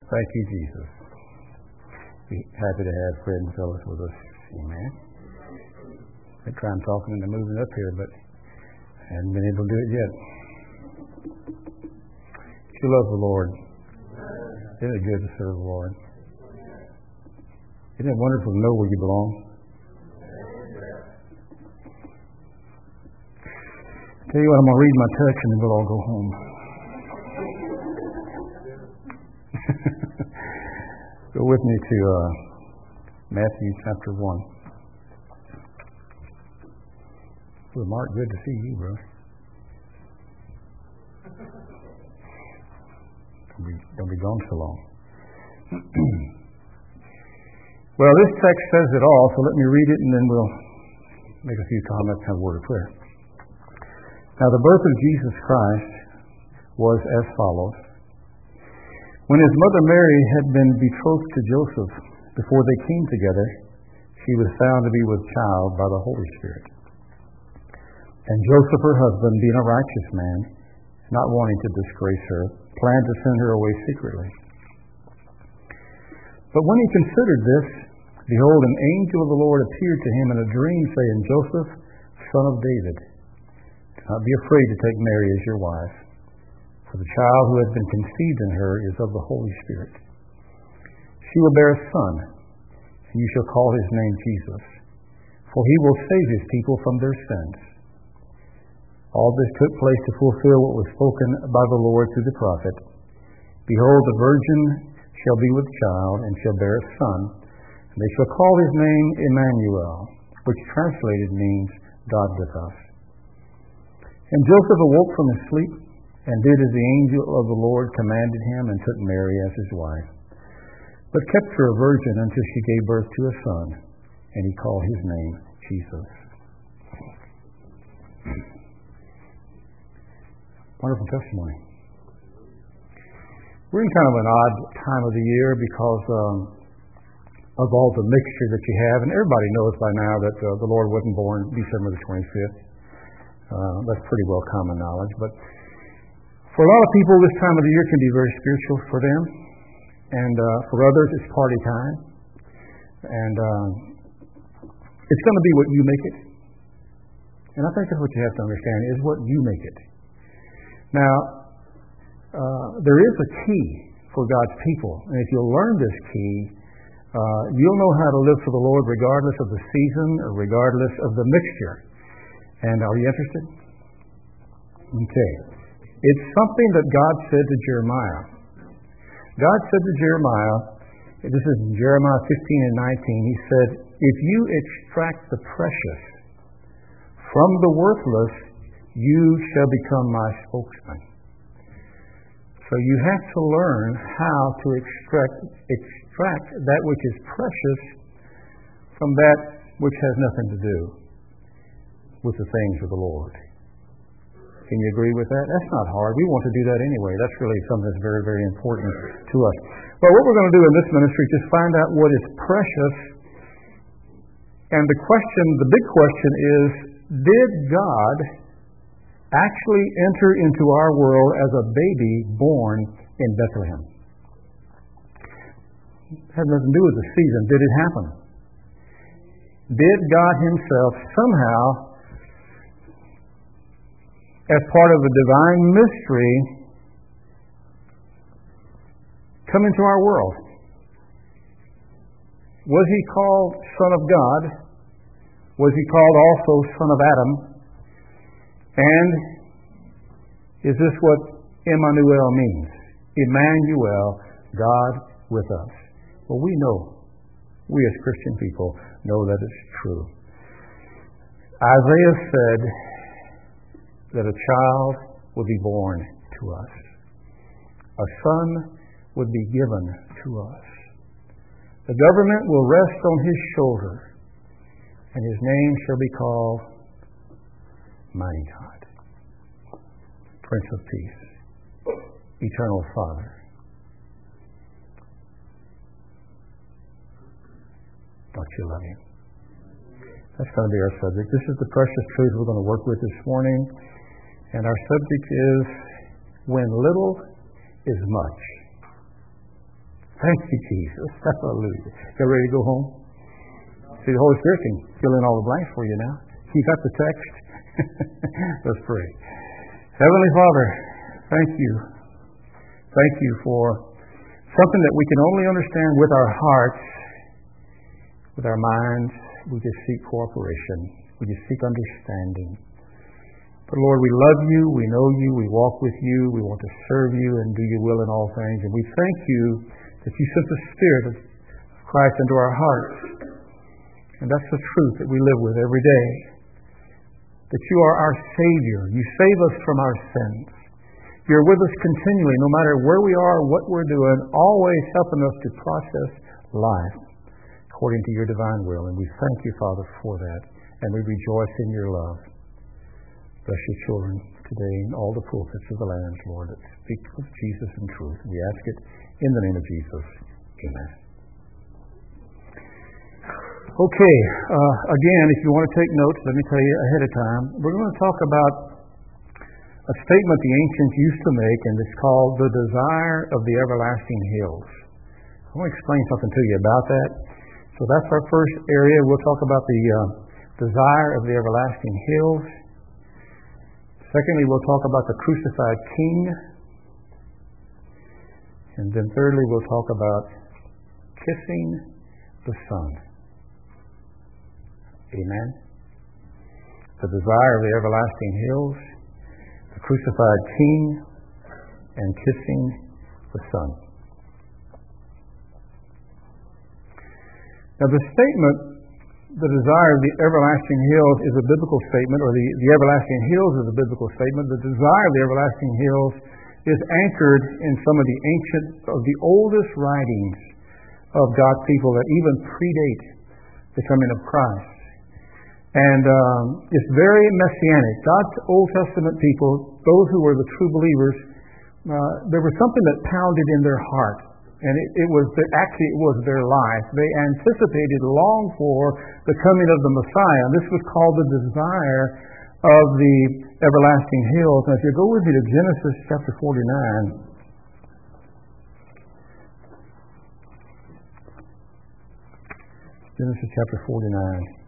Thank you, Jesus. Be happy to have Fred and Phyllis with us. Amen. I try and talking into moving up here, but I haven't been able to do it yet. You love the Lord. Isn't it good to serve the Lord? Isn't it wonderful to know where you belong? Tell you what, I'm going to read my text and then we'll all go home. Go with me to Matthew chapter 1. Well, Mark, good to see you, bro. Don't be gone so long. Well, this text says it all, so let me read it and then we'll make a few comments and have a word of prayer. Now, the birth of Jesus Christ was as follows. When his mother Mary had been betrothed to Joseph, before they came together, she was found to be with child by the Holy Spirit. And Joseph, her husband, being a righteous man, not wanting to disgrace her, planned to send her away secretly. But when he considered this, behold, an angel of the Lord appeared to him in a dream, saying, Joseph, son of David, do not be afraid to take Mary as your wife, for the child who has been conceived in her is of the Holy Spirit. She will bear a son, and you shall call his name Jesus, for he will save his people from their sins. All this took place to fulfill what was spoken by the Lord through the prophet. Behold, the virgin shall be with child, and shall bear a son, and they shall call his name Emmanuel, which translated means God with us. And Joseph awoke from his sleep, and did as the angel of the Lord commanded him, and took Mary as his wife, but kept her a virgin until she gave birth to a son, and he called his name Jesus. Wonderful testimony. We're in kind of an odd time of the year because of all the mixture that you have, and everybody knows by now that the Lord wasn't born December the 25th. That's pretty well common knowledge, but for a lot of people, this time of the year can be very spiritual for them, and for others, it's party time, and it's going to be what you make it. And I think that's what you have to understand, is what you make it. Now, there is a key for God's people, and if you'll learn this key, you'll know how to live for the Lord regardless of the season or regardless of the mixture. And are you interested? Okay. It's something that God said to Jeremiah. God said to Jeremiah, this is in Jeremiah 15 and 19, he said, if you extract the precious from the worthless, you shall become my spokesman. So you have to learn how to extract that which is precious from that which has nothing to do with the things of the Lord. Can you agree with that? That's not hard. We want to do that anyway. That's really something that's very, very important to us. Well, what we're going to do in this ministry is just find out what is precious. And the big question is, did God actually enter into our world as a baby born in Bethlehem? It has nothing to do with the season. Did it happen? Did God himself somehow, as part of the divine mystery, come into our world? Was he called Son of God? Was he called also Son of Adam? And is this what Emmanuel means? Emmanuel, God with us. Well, we as Christian people know that it's true. Isaiah said that a child would be born to us. A son would be given to us. The government will rest on his shoulder, and his name shall be called Mighty God, Prince of Peace, Eternal Father. Don't you love him? That's going to be our subject. This is the precious truth we're going to work with this morning. And our subject is, when little is much. Thank you, Jesus. Hallelujah. You ready to go home? See, the Holy Spirit can fill in all the blanks for you now. You got the text? Let's pray. Heavenly Father, thank you. Thank you for something that we can only understand with our hearts, with our minds. We just seek cooperation. We just seek understanding. But Lord, we love you, we know you, we walk with you, we want to serve you and do your will in all things. And we thank you that you sent the Spirit of Christ into our hearts. And that's the truth that we live with every day. That you are our Savior. You save us from our sins. You're with us continually, no matter where we are, what we're doing, always helping us to process life according to your divine will. And we thank you, Father, for that. And we rejoice in your love. Bless your children today in all the pulpits of the lands, Lord, that speak of Jesus in truth. We ask it in the name of Jesus. Amen. Okay, again, if you want to take notes, let me tell you ahead of time. We're going to talk about a statement the ancients used to make, and it's called the desire of the everlasting hills. I want to explain something to you about that. So that's our first area. We'll talk about the desire of the everlasting hills. Secondly, we'll talk about the crucified King. And then thirdly, we'll talk about kissing the Son. Amen. The desire of the everlasting hills, the crucified King, and kissing the Son. Now the statement, the desire of the everlasting hills, is a biblical statement, or the everlasting hills is a biblical statement. The desire of the everlasting hills is anchored in some of the ancient, of the oldest writings of God's people that even predate the coming of Christ. And it's very messianic. God's Old Testament people, those who were the true believers, there was something that pounded in their heart. And it was their life. They anticipated, longed for the coming of the Messiah. And this was called the desire of the everlasting hills. Now, if you go with me to Genesis chapter 49. Genesis chapter 49.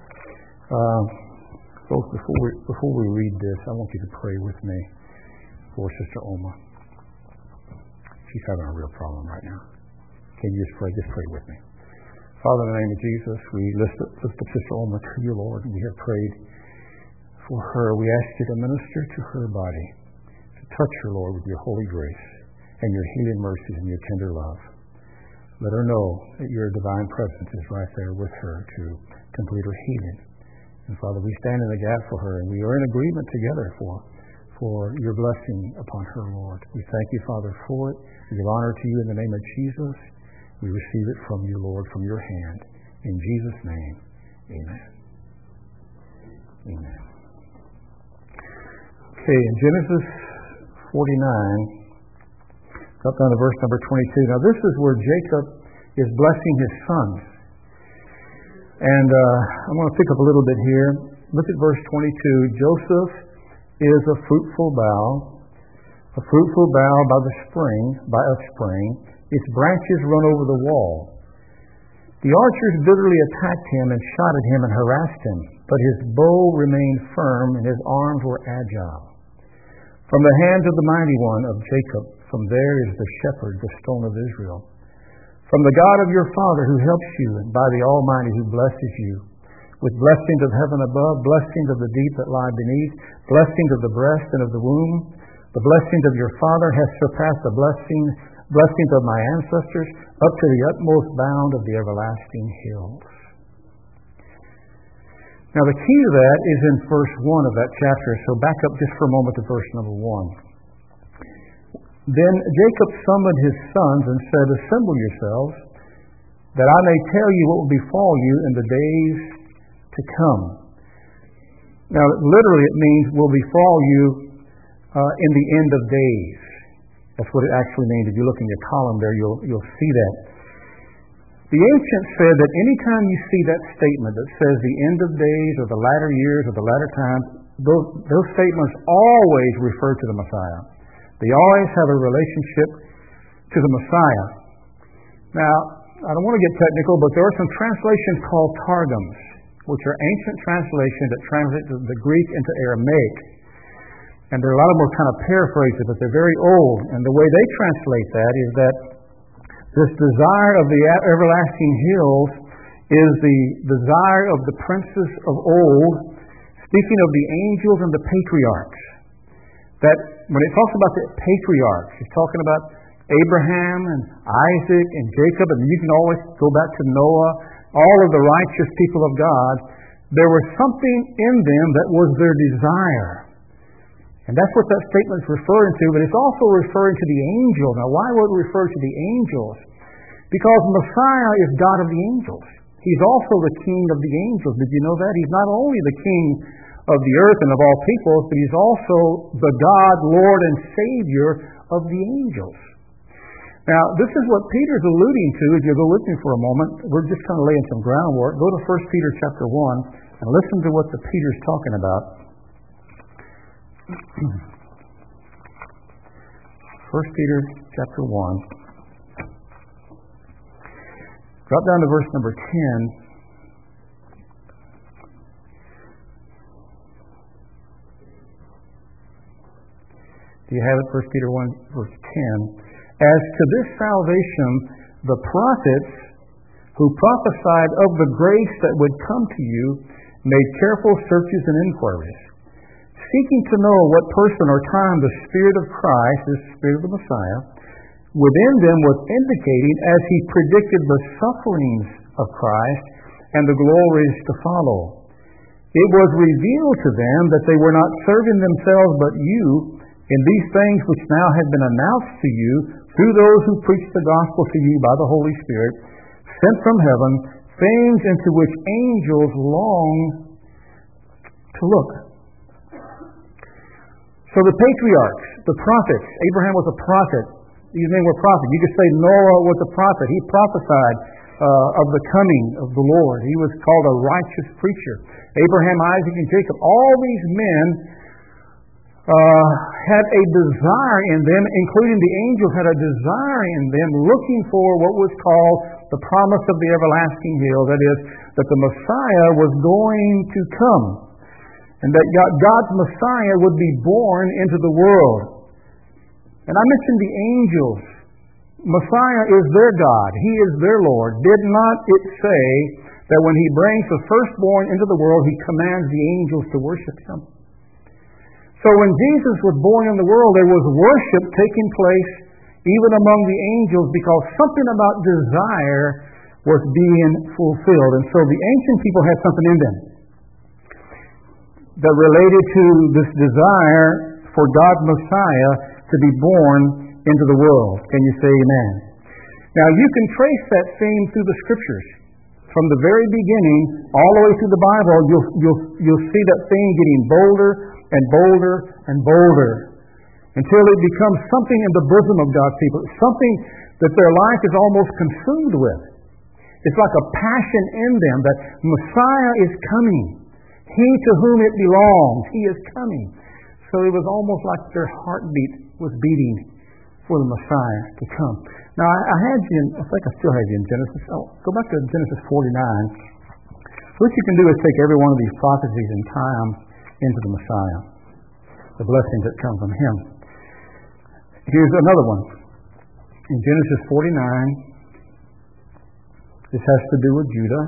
Folks, before we read this, I want you to pray with me for Sister Oma. She's having a real problem right now. Can you just pray? Just pray with me. Father, in the name of Jesus, we lift up Sister Oma to you, Lord, and we have prayed for her. We ask you to minister to her body, to touch her, Lord, with your holy grace and your healing mercies and your tender love. Let her know that your divine presence is right there with her to complete her healing. And Father, we stand in the gap for her, and we are in agreement together for your blessing upon her, Lord. We thank you, Father, for it. We give honor to you in the name of Jesus. We receive it from you, Lord, from your hand. In Jesus' name, amen. Amen. Okay, in Genesis 49, up down to verse number 22. Now, this is where Jacob is blessing his sons. And I'm going to pick up a little bit here. Look at verse 22. Joseph is a fruitful bough by the spring, by a spring. Its branches run over the wall. The archers bitterly attacked him and shot at him and harassed him, but his bow remained firm and his arms were agile. From the hands of the mighty one of Jacob, from there is the shepherd, the stone of Israel. From the God of your father who helps you, and by the Almighty who blesses you, with blessings of heaven above, blessings of the deep that lie beneath, blessings of the breast and of the womb. The blessings of your father has surpassed the blessings of my ancestors, up to the utmost bound of the everlasting hills. Now the key to that is in verse 1 of that chapter, so back up just for a moment to verse number 1. Then Jacob summoned his sons and said, assemble yourselves, that I may tell you what will befall you in the days to come. Now literally it means will befall you in the end of days. That's what it actually means. If you look in your column there, you'll see that. The ancients said that anytime you see that statement that says the end of days or the latter years or the latter times, those statements always refer to the Messiah. They always have a relationship to the Messiah. Now, I don't want to get technical, but there are some translations called Targums, which are ancient translations that translate the Greek into Aramaic. And there are a lot of more kind of paraphrases, but they're very old. And the way they translate that is that this desire of the everlasting hills is the desire of the princes of old, speaking of the angels and the patriarchs. That when it talks about the patriarchs, it's talking about Abraham and Isaac and Jacob, and you can always go back to Noah, all of the righteous people of God. There was something in them that was their desire. And that's what that statement is referring to, but it's also referring to the angels. Now, why would it refer to the angels? Because Messiah is God of the angels. He's also the King of the angels. Did you know that? He's not only the King of the earth and of all peoples, but He's also the God, Lord, and Savior of the angels. Now, this is what Peter's alluding to. If you go with me for a moment, we're just kind of laying some groundwork. Go to 1 Peter chapter 1 and listen to what the Peter's talking about. 1 Peter chapter 1. Drop down to verse number 10. Do you have it? 1 Peter 1, verse 10. As to this salvation, the prophets who prophesied of the grace that would come to you made careful searches and inquiries, seeking to know what person or time the Spirit of Christ, the Spirit of the Messiah, within them was indicating as He predicted the sufferings of Christ and the glories to follow. It was revealed to them that they were not serving themselves but you in these things which now have been announced to you through those who preach the gospel to you by the Holy Spirit, sent from heaven, things into which angels long to look. So the patriarchs, the prophets, Abraham was a prophet. These men were prophets. You could say Noah was a prophet. He prophesied of the coming of the Lord. He was called a righteous preacher. Abraham, Isaac, and Jacob, all these men had a desire in them, including the angels had a desire in them, looking for what was called the promise of the everlasting hill. That is, that the Messiah was going to come, and that God's Messiah would be born into the world. And I mentioned the angels. Messiah is their God. He is their Lord. Did not it say that when He brings the firstborn into the world, He commands the angels to worship Him? So when Jesus was born in the world, there was worship taking place even among the angels, because something about desire was being fulfilled. And so the ancient people had something in them that related to this desire for God's Messiah to be born into the world. Can you say amen? Now you can trace that theme through the Scriptures. From the very beginning, all the way through the Bible, you'll see that theme getting bolder and bolder and bolder until it becomes something in the bosom of God's people, something that their life is almost consumed with. It's like a passion in them that Messiah is coming. He to whom it belongs, He is coming. So it was almost like their heartbeat was beating for the Messiah to come. Now, I had you, I think I still have you in Genesis. Go back to Genesis 49. What you can do is take every one of these prophecies and tie them into the Messiah, the blessings that come from Him. Here's another one. In Genesis 49, this has to do with Judah.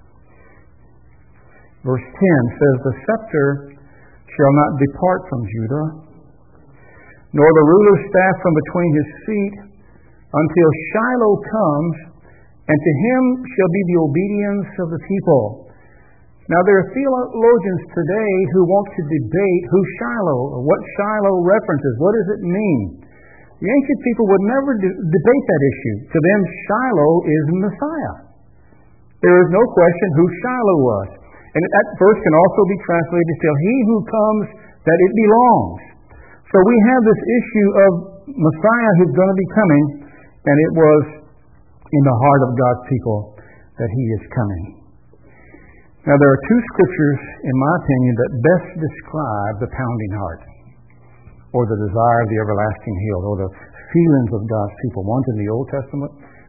Verse 10 says, the scepter shall not depart from Judah, nor the ruler's staff from between his feet, until Shiloh comes, and to him shall be the obedience of the people. Now, there are theologians today who want to debate who Shiloh, or what Shiloh references. What does it mean? The ancient people would never debate that issue. To them, Shiloh is Messiah. There is no question who Shiloh was. And that verse can also be translated till he who comes that it belongs. So we have this issue of Messiah who's going to be coming, and it was in the heart of God's people that He is coming. Now, there are two scriptures, in my opinion, that best describe the pounding heart, or the desire of the everlasting hill, or the feelings of God's people. One's in the Old Testament,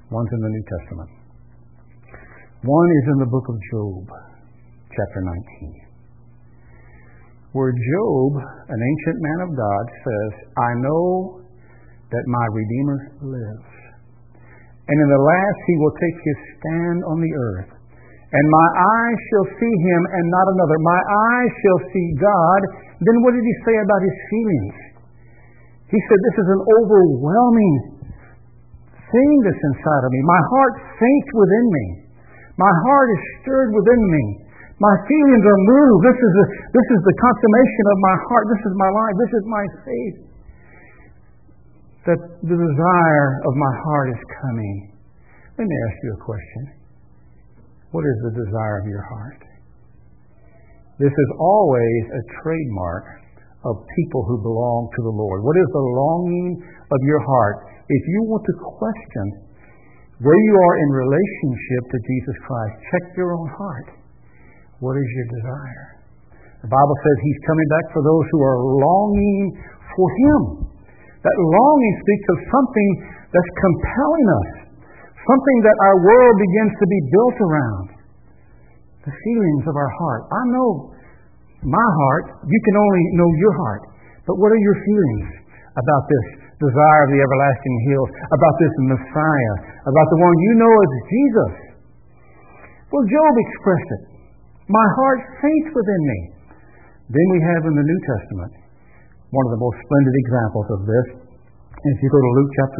One's in the New Testament. One is in the book of Job, chapter 19, where Job, an ancient man of God, says, I know that my Redeemer lives, and in the last he will take his stand on the earth, and my eyes shall see him and not another. My eyes shall see God. Then what did he say about his feelings? He said, this is an overwhelming thing that's inside of me. My heart faints within me. My heart is stirred within me. My feelings are moved. This is the consummation of my heart. This is my life. This is my faith. That the desire of my heart is coming. Let me ask you a question. What is the desire of your heart? This is always a trademark of people who belong to the Lord. What is the longing of your heart? If you want to question where you are in relationship to Jesus Christ, check your own heart. What is your desire? The Bible says He's coming back for those who are longing for Him. That longing speaks of something that's compelling us, something that our world begins to be built around. The feelings of our heart. I know my heart. You can only know your heart. But what are your feelings about this desire of the everlasting hills, about this Messiah, about the one you know as Jesus? Well, Job expressed it. My heart faints within me. Then we have in the New Testament one of the most splendid examples of this. If you go to Luke chapter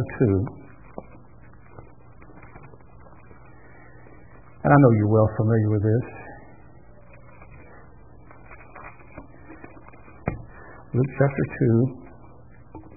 2, and I know you're well familiar with this. Luke chapter 2.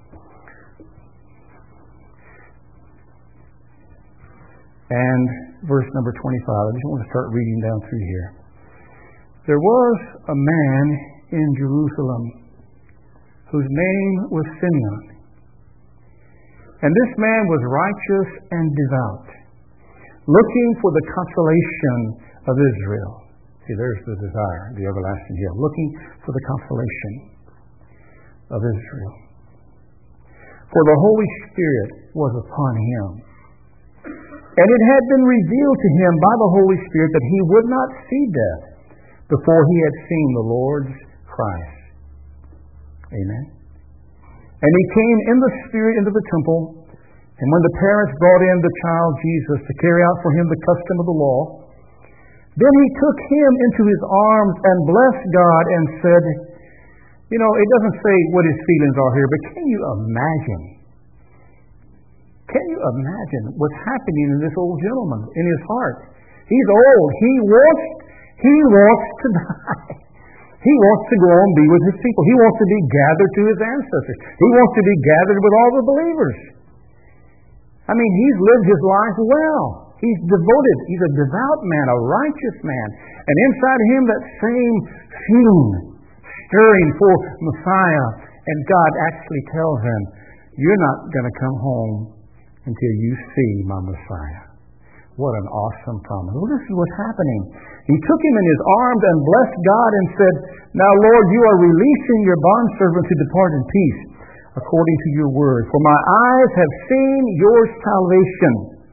And verse number 25. I just want to start reading down through here. There was a man in Jerusalem whose name was Simeon. And this man was righteous and devout, looking for the consolation of Israel. See, there's the desire, the everlasting hill. Looking for the consolation of Israel. For the Holy Spirit was upon him. And it had been revealed to him by the Holy Spirit that he would not see death before he had seen the Lord's Christ. Amen. And he came in the Spirit into the temple, and when the parents brought in the child Jesus to carry out for him the custom of the law, then he took him into his arms and blessed God and said, you know, it doesn't say what his feelings are here, but can you imagine? Can you imagine what's happening in this old gentleman, in his heart? He's old. He wants to die. He wants to go and be with his people. He wants to be gathered to his ancestors. He wants to be gathered with all the believers. I mean, he's lived his life well. He's devoted. He's a devout man, a righteous man. And inside him, that same feeling, stirring for Messiah. And God actually tells him, you're not going to come home until you see my Messiah. What an awesome promise. Well, this is what's happening. He took him in his arms and blessed God and said, now, Lord, you are releasing your bondservant to depart in peace, according to your word. For my eyes have seen your salvation,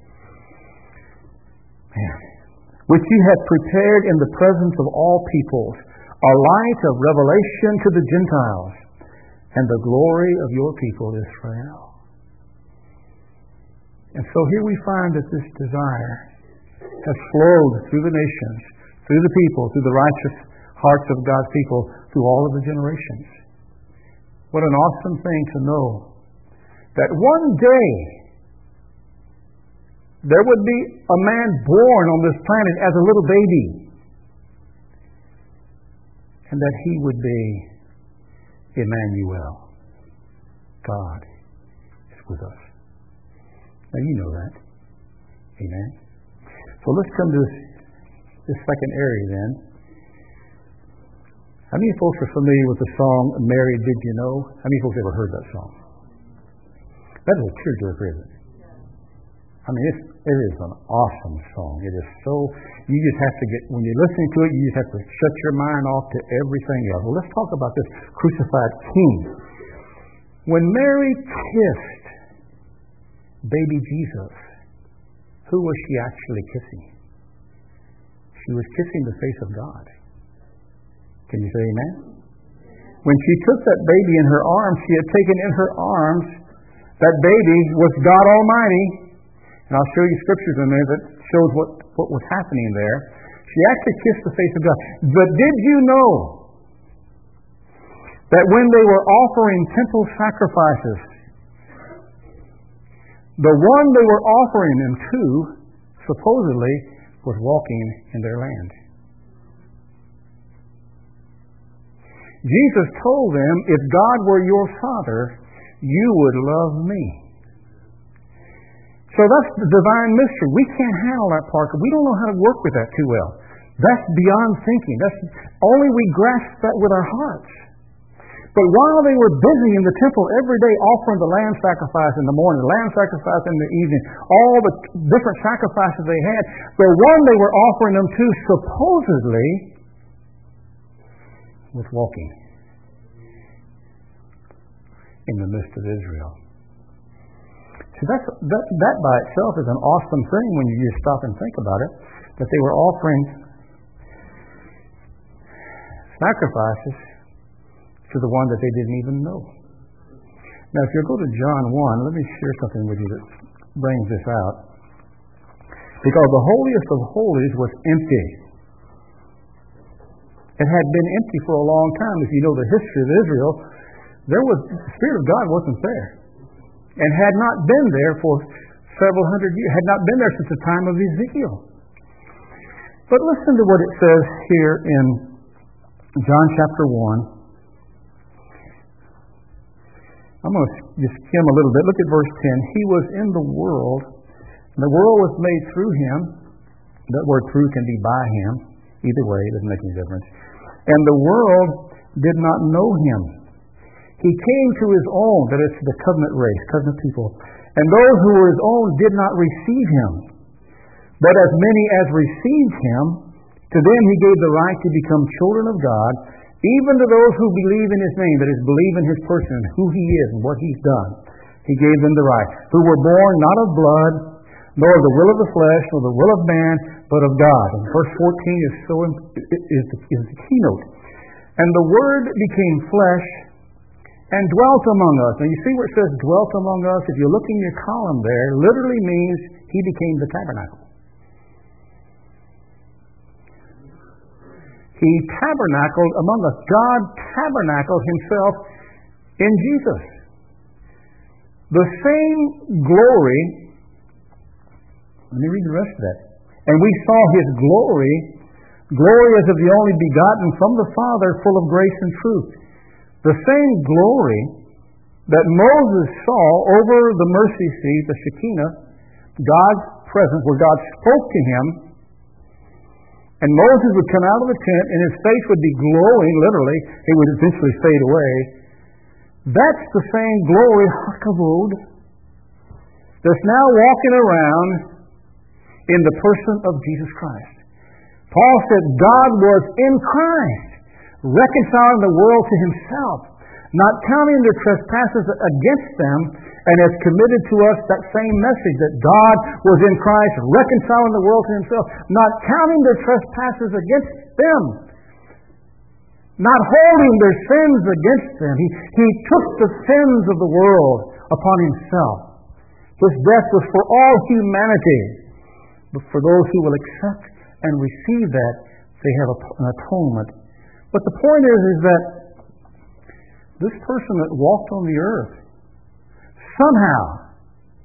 which you have prepared in the presence of all peoples, a light of revelation to the Gentiles, and the glory of your people Israel. And so here we find that this desire has flowed through the nations, through the people, through the righteous hearts of God's people, through all of the generations. What an awesome thing to know that one day there would be a man born on this planet as a little baby, and that he would be Emmanuel. God is with us. Now you know that. Amen. So let's come to this second area then. How many folks are familiar with the song, Mary, Did You Know? How many folks ever heard that song? That is a tearjerker, isn't it? I mean, it is an awesome song. It is so, you just have to get, when you're listening to it, you just have to shut your mind off to everything else. Well, let's talk about this crucified King. When Mary kissed baby Jesus, who was she actually kissing? She was kissing the face of God. Can you say amen? When she took that baby in her arms, she had taken in her arms, that baby was God Almighty. And I'll show you scriptures in there that shows what was happening there. She actually kissed the face of God. But did you know that when they were offering temple sacrifices, the one they were offering them to, supposedly, was walking in their land? Jesus told them, if God were your Father, you would love me. So that's the divine mystery. We can't handle that part. We don't know how to work with that too well. That's beyond thinking. That's only we grasp that with our hearts. But while they were busy in the temple every day offering the lamb sacrifice in the morning, the lamb sacrifice in the evening, all the different sacrifices they had, the one they were offering them to supposedly was walking in the midst of Israel. See, that by itself is an awesome thing when you just stop and think about it, that they were offering sacrifices to the one that they didn't even know. Now, if you go to John 1, let me share something with you that brings this out. Because the holiest of holies was empty. It had been empty for a long time. If you know the history of Israel, the Spirit of God wasn't there. And had not been there for several hundred years, had not been there since the time of Ezekiel. But listen to what it says here in John chapter 1. I'm going to just skim a little bit. Look at verse 10. He was in the world, and the world was made through him. That word through can be by him. Either way, it doesn't make any difference. And the world did not know him. He came to his own, that is the covenant race, covenant people. And those who were his own did not receive him. But as many as received him, to them he gave the right to become children of God, even to those who believe in his name, that is, believe in his person, and who he is and what he's done. He gave them the right. Who were born not of blood, nor of the will of the flesh, nor the will of man, but of God. And verse 14 is the keynote. And the Word became flesh and dwelt among us. Now you see where it says dwelt among us? If you look in your column there, literally means he became the tabernacle. He tabernacled among us. God tabernacled himself in Jesus. The same glory, let me read the rest of that. And we saw his glory as of the only begotten from the Father, full of grace and truth. The same glory that Moses saw over the mercy seat, the Shekinah, God's presence, where God spoke to him, and Moses would come out of the tent and his face would be glowing, literally. It would eventually fade away. That's the same glory, hakavod, that's now walking around in the person of Jesus Christ. Paul said God was in Christ, reconciling the world to himself, not counting their trespasses against them, and has committed to us that same message, that God was in Christ, reconciling the world to himself, not counting their trespasses against them, not holding their sins against them. He took the sins of the world upon himself. His death was for all humanity, but for those who will accept and receive that, they have an atonement. But the point is that this person that walked on the earth somehow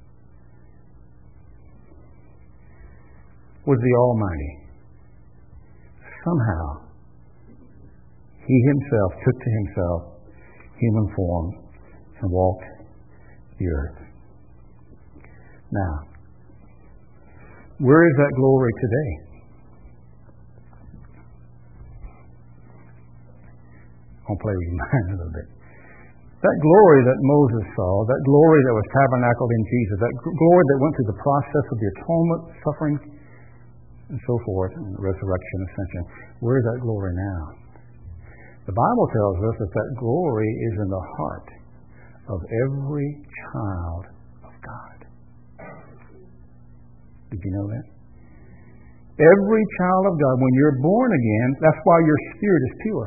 was the Almighty. Somehow he himself took to himself human form and walked the earth. Now, where is that glory today? I'll play with your mind a little bit. That glory that Moses saw, that glory that was tabernacled in Jesus, that glory that went through the process of the atonement, suffering, and so forth, and resurrection, ascension, where is that glory now? The Bible tells us that that glory is in the heart of every child of God. Did you know that? Every child of God, when you're born again, that's why your spirit is pure.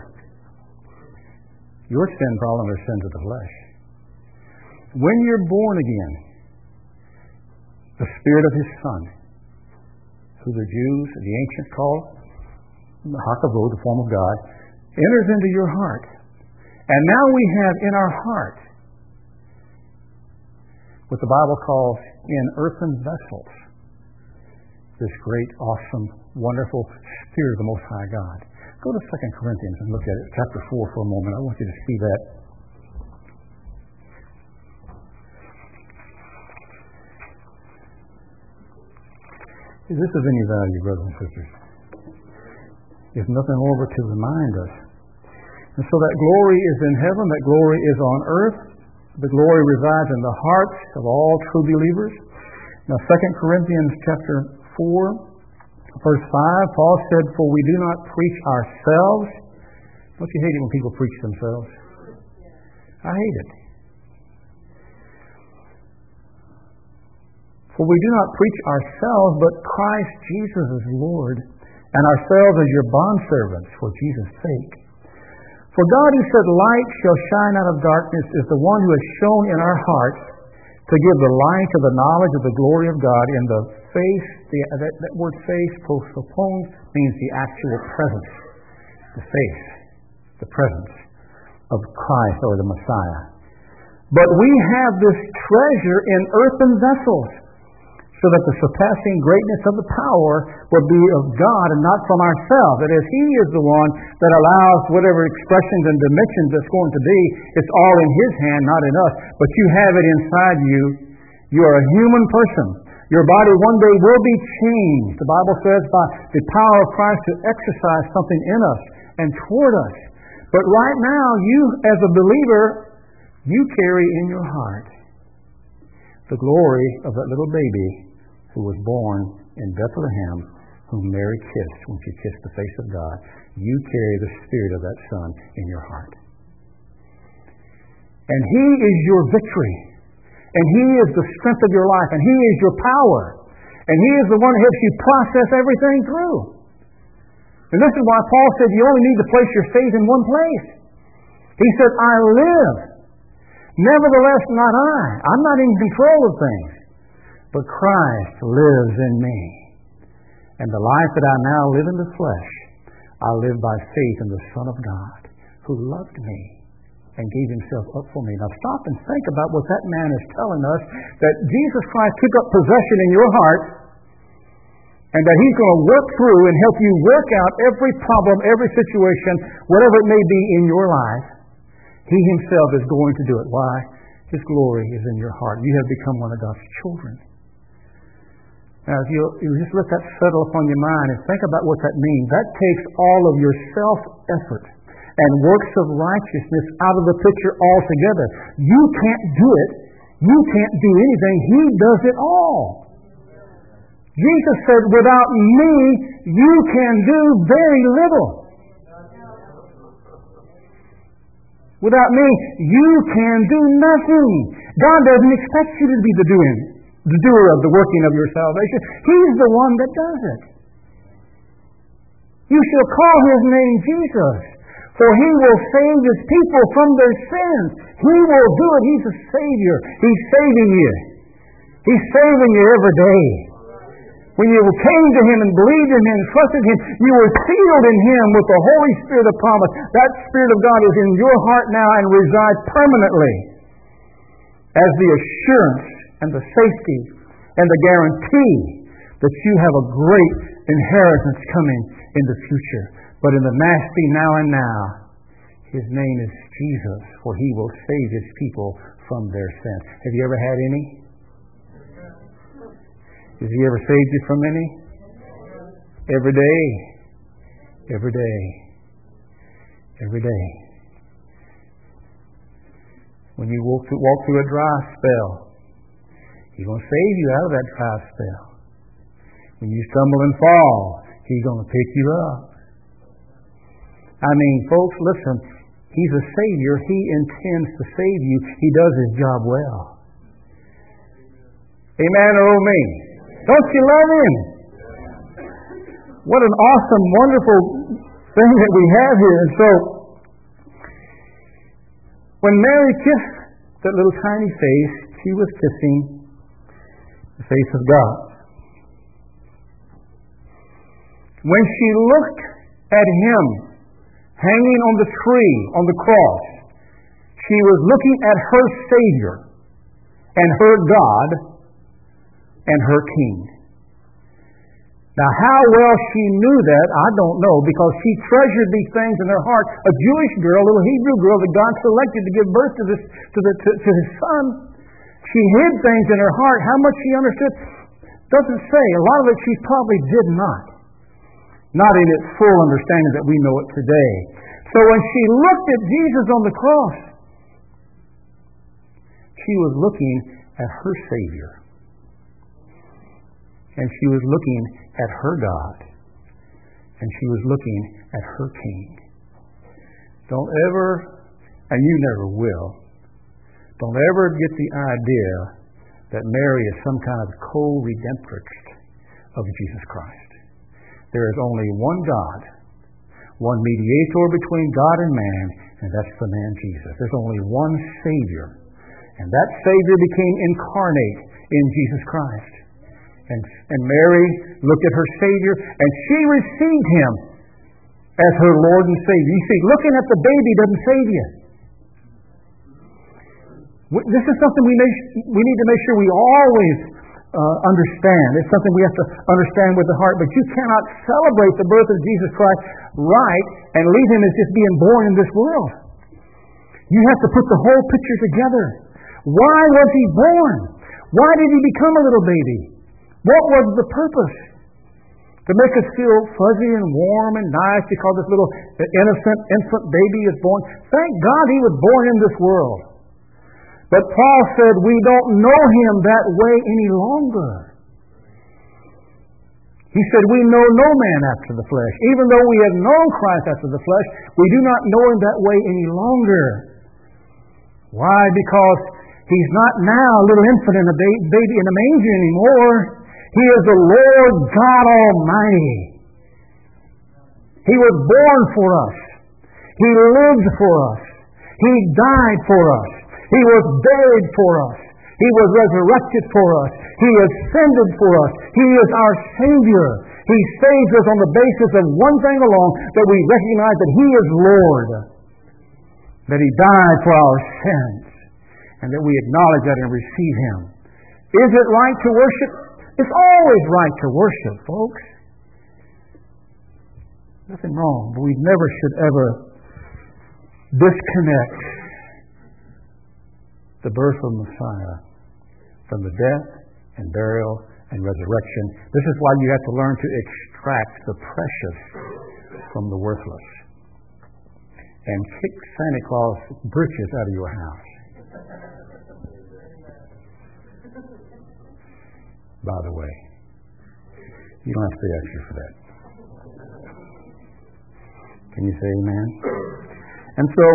Your sin problem are sins of the flesh. When you're born again, the Spirit of His Son, who the Jews, the ancients call Hakavod, the form of God, enters into your heart. And now we have in our heart what the Bible calls in earthen vessels this great, awesome, wonderful Spirit of the Most High God. Go to 2 Corinthians and look at it, chapter 4 for a moment. I want you to see that. If this is any value, brothers and sisters, if nothing over to remind us. And so that glory is in heaven, that glory is on earth, the glory resides in the hearts of all true believers. Now 2 Corinthians chapter 4, verse 5, Paul said, "For we do not preach ourselves." Don't you hate it when people preach themselves? I hate it. "For we do not preach ourselves, but Christ Jesus is Lord, and ourselves as your bondservants for Jesus' sake. For God, who said, 'Light shall shine out of darkness,' is the one who has shone in our hearts to give the light of the knowledge of the glory of God in the face." That word face, postponed, means the actual presence. The face, the presence of Christ or the Messiah. "But we have this treasure in earthen vessels, so that the surpassing greatness of the power will be of God and not from ourselves." That is, He is the one that allows whatever expressions and dimensions that's going to be. It's all in His hand, not in us. But you have it inside you. You are a human person. Your body one day will be changed. The Bible says by the power of Christ to exercise something in us and toward us. But right now, you as a believer, you carry in your heart the glory of that little baby who was born in Bethlehem, whom Mary kissed when she kissed the face of God. You carry the Spirit of that Son in your heart. And He is your victory. And He is the strength of your life. And He is your power. And He is the one who helps you process everything through. And this is why Paul said you only need to place your faith in one place. He said, "I live. Nevertheless, not I. I'm not in control of things. But Christ lives in me. And the life that I now live in the flesh, I live by faith in the Son of God, who loved me and gave Himself up for me." Now stop and think about what that man is telling us, that Jesus Christ took up possession in your heart, and that He's going to work through and help you work out every problem, every situation, whatever it may be in your life. He Himself is going to do it. Why? His glory is in your heart. You have become one of God's children. Now, if you just let that settle upon your mind and think about what that means, that takes all of your self-effort and works of righteousness out of the picture altogether. You can't do it. You can't do anything. He does it all. Jesus said, "Without me, you can do very little." Without me, you can do nothing. God doesn't expect you to be the doer of the working of your salvation. He's the one that does it. You shall call His name Jesus, for He will save His people from their sins. He will do it. He's a Savior. He's saving you. He's saving you every day. When you came to Him and believed in Him and trusted Him, you were sealed in Him with the Holy Spirit of promise. That Spirit of God is in your heart now and resides permanently as the assurance and the safety and the guarantee that you have a great inheritance coming in the future. But in the nasty now and now, His name is Jesus, for He will save His people from their sins. Have you ever had any? Has He ever saved you from any? Every day. Every day. Every day. When you walk through a dry spell, He's going to save you out of that dry spell. When you stumble and fall, He's going to pick you up. I mean, folks, listen, He's a Savior. He intends to save you. He does His job well. Amen or oh me? Don't you love Him? What an awesome, wonderful thing that we have here. And so, when Mary kissed that little tiny face, she was kissing the face of God. When she looked at Him hanging on the tree, on the cross, she was looking at her Savior and her God and her King. Now, how well she knew that, I don't know, because she treasured these things in her heart. A Jewish girl, a little Hebrew girl that God selected to give birth to His Son. She hid things in her heart. How much she understood doesn't say. A lot of it she probably did not. Not in its full understanding that we know it today. So when she looked at Jesus on the cross, she was looking at her Savior. And she was looking at her God. And she was looking at her King. Don't ever, and you never will, don't ever get the idea that Mary is some kind of co-redemptrix of Jesus Christ. There is only one God, one mediator between God and man, and that's the man Jesus. There's only one Savior, and that Savior became incarnate in Jesus Christ. And Mary looked at her Savior, and she received Him as her Lord and Savior. You see, looking at the baby doesn't save you. This is something we need to make sure we always understand. It's something we have to understand with the heart. But you cannot celebrate the birth of Jesus Christ right and leave Him as just being born in this world. You have to put the whole picture together. Why was He born? Why did He become a little baby? What was the purpose? To make us feel fuzzy and warm and nice because this little innocent infant baby is born. Thank God He was born in this world. But Paul said we don't know Him that way any longer. He said we know no man after the flesh. Even though we have known Christ after the flesh, we do not know Him that way any longer. Why? Because He's not now a little infant and a baby in a manger anymore. He is the Lord God Almighty. He was born for us. He lived for us. He died for us. He was buried for us. He was resurrected for us. He ascended for us. He is our Savior. He saves us on the basis of one thing alone, that we recognize that He is Lord. That He died for our sins. And that we acknowledge that and receive Him. Is it right to worship? It's always right to worship, folks. Nothing wrong, but we never should ever disconnect the birth of Messiah from the death and burial and resurrection. This is why you have to learn to extract the precious from the worthless and kick Santa Claus britches out of your house. By the way, you don't have to pay extra for that. Can you say amen? And so,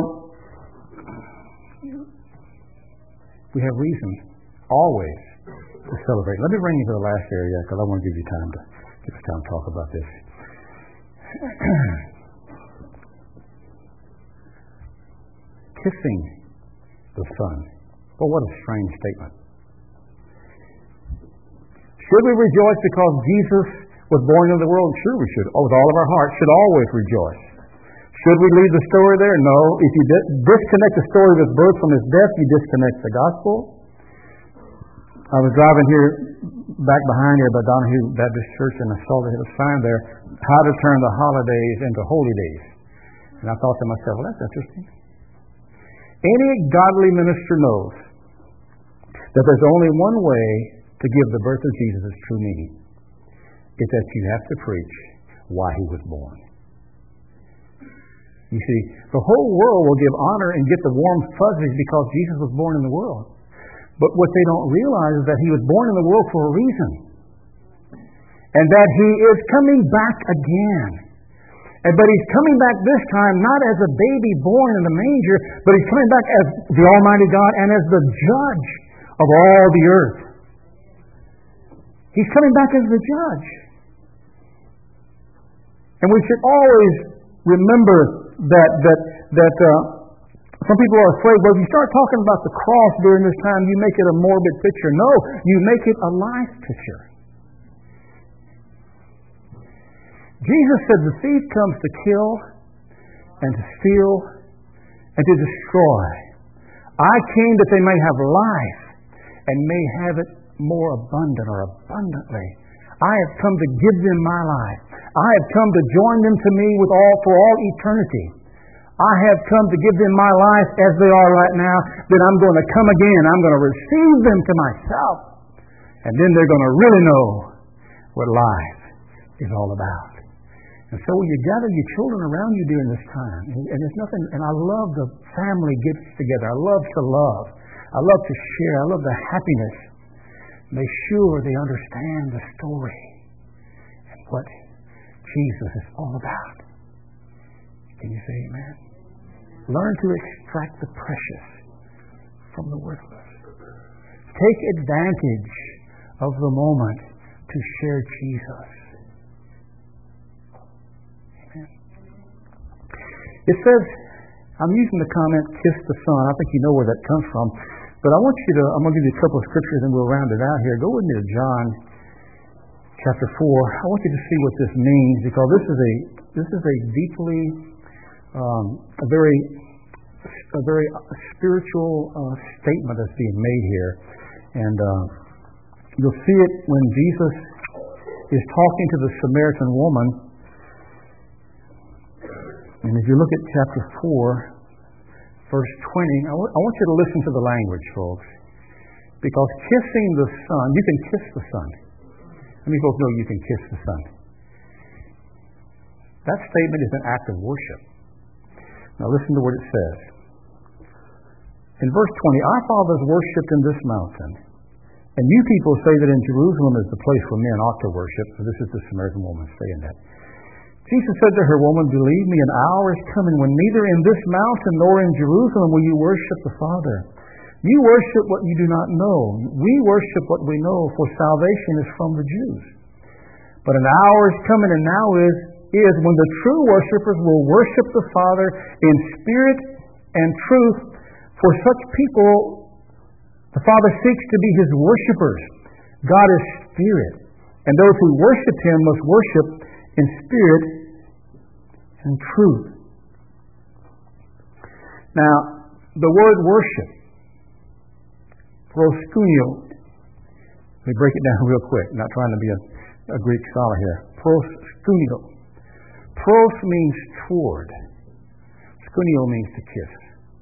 we have reason always to celebrate. Let me bring you to the last area because I want to give you time to talk about this. Kissing the Son. Well, what a strange statement. Should we rejoice because Jesus was born into the world? Sure we should. With all of our hearts, should always rejoice. Should we leave the story there? No. If you disconnect the story of His birth from His death, you disconnect the gospel. I was driving here, back behind here by Donahue Baptist Church, and I saw that it was sign there, how to turn the holidays into holy days. And I thought to myself, well, that's interesting. Any godly minister knows that there's only one way to give the birth of Jesus its true meaning. It's that you have to preach why He was born. You see, the whole world will give honor and get the warm fuzzies because Jesus was born in the world. But what they don't realize is that He was born in the world for a reason. And that He is coming back again. But He's coming back this time not as a baby born in the manger, but He's coming back as the Almighty God and as the judge of all the earth. He's coming back as the judge. And we should always remember that some people are afraid, well, if you start talking about the cross during this time, you make it a morbid picture. No, you make it a life picture. Jesus said the thief comes to kill and to steal and to destroy. I came that they may have life and may have it more abundant or abundantly. I have come to give them my life. I have come to join them to me for all eternity. I have come to give them my life as they are right now, then I'm going to come again. I'm going to receive them to myself. And then they're going to really know what life is all about. And so you gather your children around you during this time. And there's nothing, and I love the family gets together. I love to love. I love to share. I love the happiness. Make sure they understand the story and what Jesus is all about. Can you say amen? Learn to extract the precious from the worthless. Take advantage of the moment to share Jesus. Amen. It says, I'm using the comment, kiss the Son. I think you know where that comes from. But I'm going to give you a couple of scriptures and we'll round it out here. Go with me to John chapter 4. I want you to see what this means, because this is a deeply, a very spiritual statement that's being made here. And you'll see it when Jesus is talking to the Samaritan woman. And if you look at chapter 4, verse 20, I want you to listen to the language, folks. Because kissing the Son, you can kiss the Son. How many folks know you can kiss the Son? That statement is an act of worship. Now listen to what it says. In verse 20, our fathers worshipped in this mountain, and you people say that in Jerusalem is the place where men ought to worship. So this is the Samaritan woman saying that. Jesus said to her, woman, believe me, an hour is coming when neither in this mountain nor in Jerusalem will you worship the Father. You worship what you do not know. We worship what we know, for salvation is from the Jews. But an hour is coming, and now is when the true worshipers will worship the Father in spirit and truth. For such people, the Father seeks to be His worshipers. God is spirit, and those who worship Him must worship in spirit and truth. Now, the word worship, proskuneo. Let me break it down real quick. I'm not trying to be a Greek scholar here. Proskuneo. Pros means toward. Skuneo means to kiss.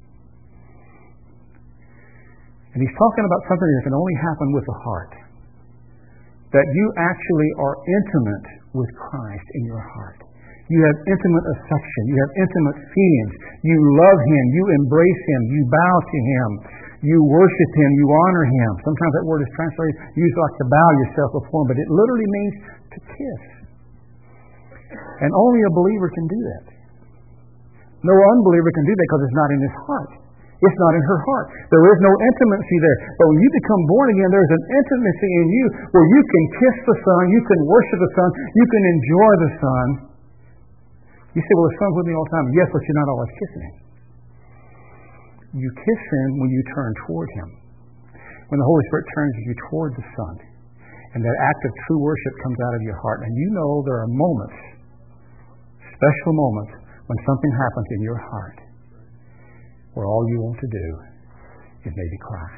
And he's talking about something that can only happen with the heart. That you actually are intimate with Christ in your heart. You have intimate affection. You have intimate feelings. You love Him. You embrace Him. You bow to Him. You worship Him. You honor Him. Sometimes that word is translated, used like to bow yourself before Him, but it literally means to kiss. And only a believer can do that. No unbeliever can do that because it's not in his heart. It's not in her heart. There is no intimacy there. But when you become born again, there's an intimacy in you where you can kiss the Son, you can worship the Son, you can enjoy the Son. You say, well, the Son's with me all the time. Yes, but you're not always kissing Him. You kiss Him when you turn toward Him. When the Holy Spirit turns you toward the Son. And that act of true worship comes out of your heart. And you know there are moments, special moments, when something happens in your heart where all you want to do is maybe cry.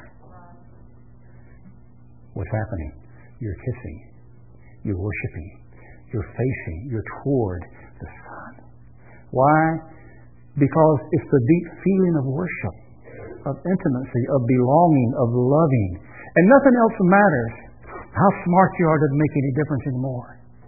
What's happening? You're kissing. You're worshiping. You're facing. You're toward the Son. Why? Because it's the deep feeling of worship, of intimacy, of belonging, of loving. And nothing else matters. How smart you are doesn't make any difference anymore.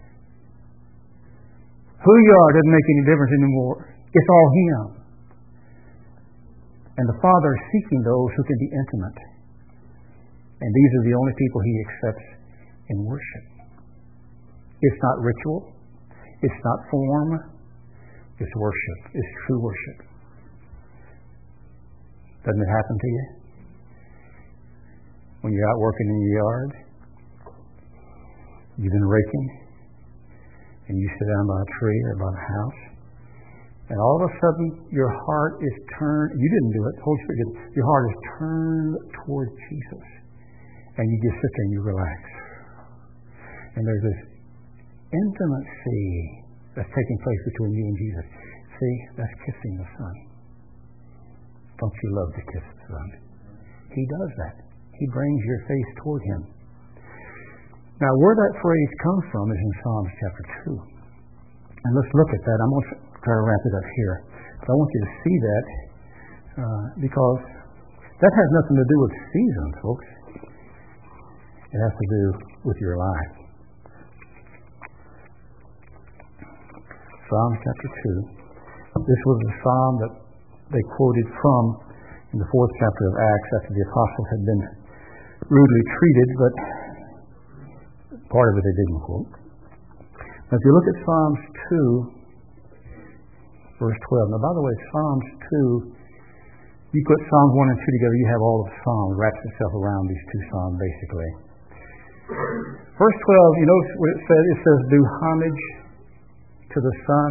Who you are doesn't make any difference anymore. It's all Him. And the Father is seeking those who can be intimate. And these are the only people He accepts in worship. It's not ritual. It's not form. It's worship. It's true worship. Doesn't it happen to you? When you're out working in your yard? You've been raking, and you sit down by a tree or by a house, and all of a sudden your heart is turned. You didn't do it. The Holy Spirit did it. Your heart is turned toward Jesus, and you just sit there and you relax. And there's this intimacy that's taking place between you and Jesus. See, that's kissing the Son. Don't you love to kiss the Son? He does that. He brings your face toward Him. Now, where that phrase comes from is in Psalms chapter 2. And let's look at that. I'm going to try to wrap it up here. But I want you to see that because that has nothing to do with seasons, folks. It has to do with your life. Psalm chapter 2. This was the psalm that they quoted from in the 4th chapter of Acts after the apostles had been rudely treated, but part of it they didn't quote. Now, if you look at Psalms 2, verse 12. Now, by the way, Psalms 2, you put Psalms 1 and 2 together, you have all of the Psalms, wraps itself around these two Psalms, basically. Verse 12, you notice what it says? It says, do homage to the Son.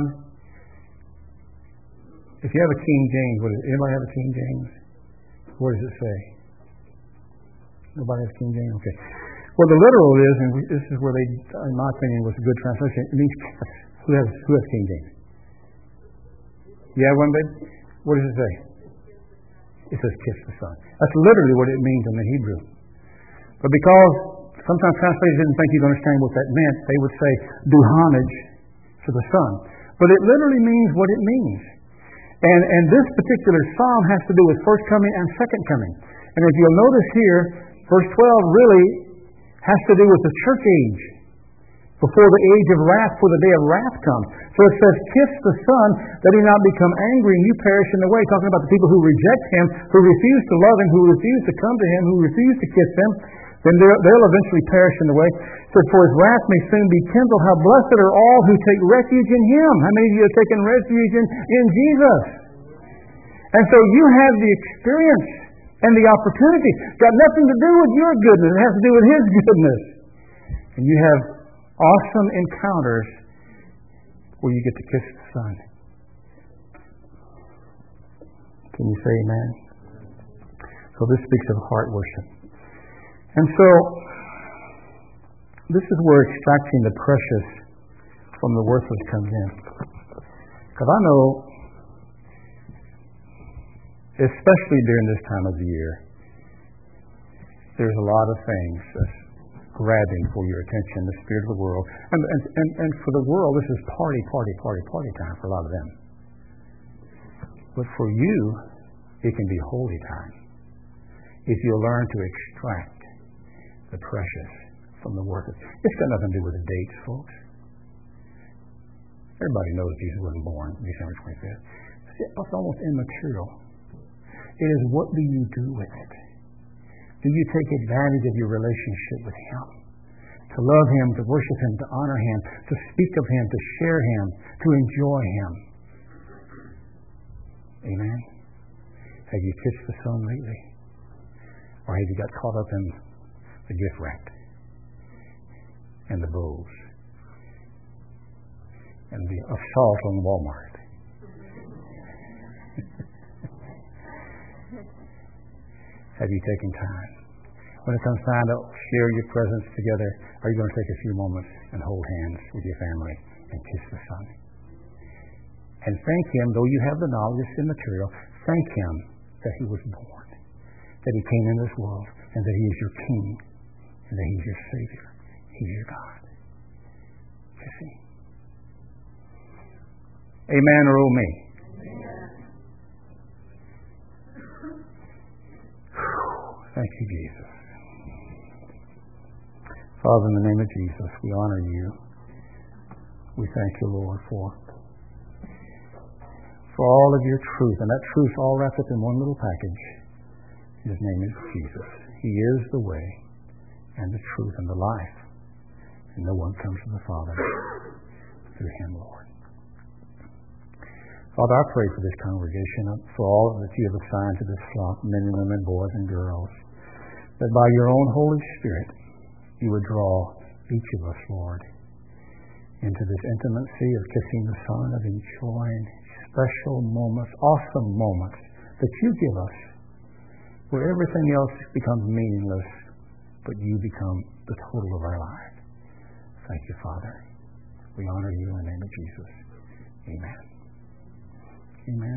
If you have a King James, anybody have a King James? What does it say? Nobody has King James? Okay. Well, the literal is, and this is where they, in my opinion, was a good translation. It means kiss. Who has King James? Yeah, one babe? What does it say? It says kiss the Son. That's literally what it means in the Hebrew. But because sometimes translators didn't think you'd understand what that meant, they would say, do homage to the Son. But it literally means what it means. And this particular psalm has to do with first coming and second coming. And if you'll notice here, verse 12 really has to do with the church age, before the age of wrath, before the day of wrath comes. So it says, kiss the Son, that He not become angry and you perish in the way, talking about the people who reject Him, who refuse to love Him, who refuse to come to Him, who refuse to kiss Him, then they'll eventually perish in the way. So for His wrath may soon be kindled. How blessed are all who take refuge in Him. How many of you have taken refuge in Jesus? And so you have the experience and the opportunity. Got nothing to do with your goodness. It has to do with His goodness. And you have awesome encounters where you get to kiss the Son. Can you say amen? So this speaks of heart worship. And so this is where extracting the precious from the worthless comes in. Because I know, especially during this time of the year, there's a lot of things that's grabbing for your attention, the spirit of the world. And for the world, this is party time for a lot of them. But for you, it can be holy time if you learn to extract the precious from the worthless. It's got nothing to do with the dates, folks. Everybody knows Jesus wasn't born December 25th. It's almost immaterial. It is, what do you do with it? Do you take advantage of your relationship with Him? To love Him, to worship Him, to honor Him, to speak of Him, to share Him, to enjoy Him. Amen? Have you kissed the Son lately? Or have you got caught up in the gift wrap and the bows and the assault on Walmart? Have you taken time? When it comes time to share your presence together, are you going to take a few moments and hold hands with your family and kiss the Son? And thank Him, though you have the knowledge, it's immaterial, thank Him that He was born, that He came in this world, and that He is your King, and that He's your Savior. He's your God. Kiss Him. Amen or oh me? Thank you, Jesus. Father, in the name of Jesus, we honor You. We thank You, Lord, for all of Your truth, and that truth all wrapped up in one little package. His name is Jesus. He is the way and the truth and the life, and no one comes to the Father through Him, Lord. Father, I pray for this congregation, for all that You have assigned to this flock, men and women, boys and girls, that by Your own Holy Spirit, You would draw each of us, Lord, into this intimacy of kissing the Son, of enjoying special moments, awesome moments that you give us, where everything else becomes meaningless, but you become the total of our life. Thank you, Father. We honor you in the name of Jesus. Amen. Amen.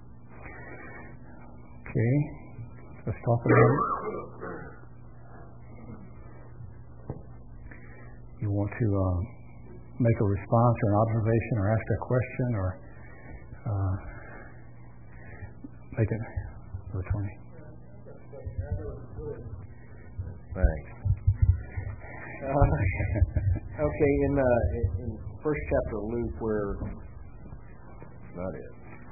Okay, let's talk about it. You want to make a response or an observation or ask a question or make it, Brother Tony. Thanks. Okay, in first chapter of Luke, where not it.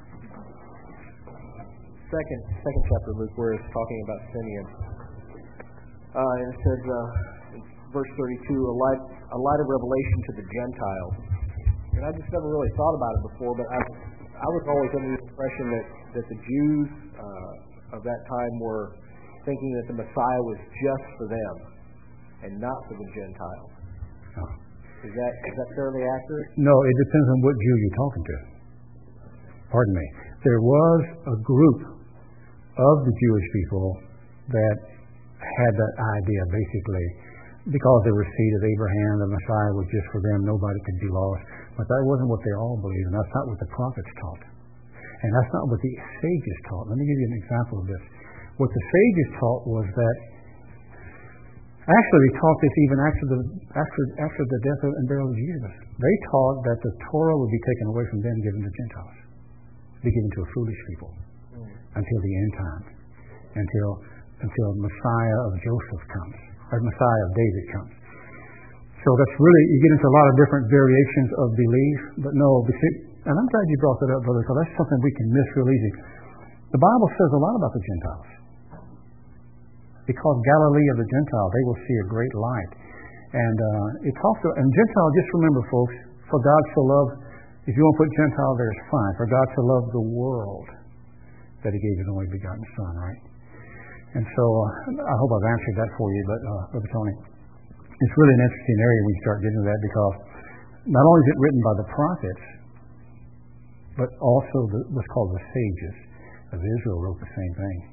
Second chapter of Luke, where it's talking about Simeon, and it says, verse 32, a light of revelation to the Gentiles. And I just never really thought about it before, but I was always under the impression that the Jews of that time were thinking that the Messiah was just for them and not for the Gentiles. Oh. Is that fairly accurate? No, it depends on what Jew you're talking to. Pardon me. There was a group of the Jewish people that had that idea, basically, because they were seed of Abraham, the Messiah was just for them, nobody could be lost. But that wasn't what they all believed, and that's not what the prophets taught. And that's not what the sages taught. Let me give you an example of this. What the sages taught was that, actually they taught this even after the death and burial of Jesus. They taught that the Torah would be taken away from them and given to Gentiles, be given to a foolish people until the end time, until Messiah of Joseph comes, or Messiah of David comes. So that's really, you get into a lot of different variations of belief, but no, and I'm glad you brought that up, brother, because that's something we can miss real easy. The Bible says a lot about the Gentiles. Because Galilee of the Gentiles, they will see a great light. And it talks about, and Gentile, just remember, folks, for God so loved, if you want to put Gentile there, it's fine. For God so loved the world that He gave His only begotten Son, right? And so I hope I've answered that for you, but Brother Tony, it's really an interesting area when you start getting to that, because not only is it written by the prophets, but also what's called the sages of Israel wrote the same thing.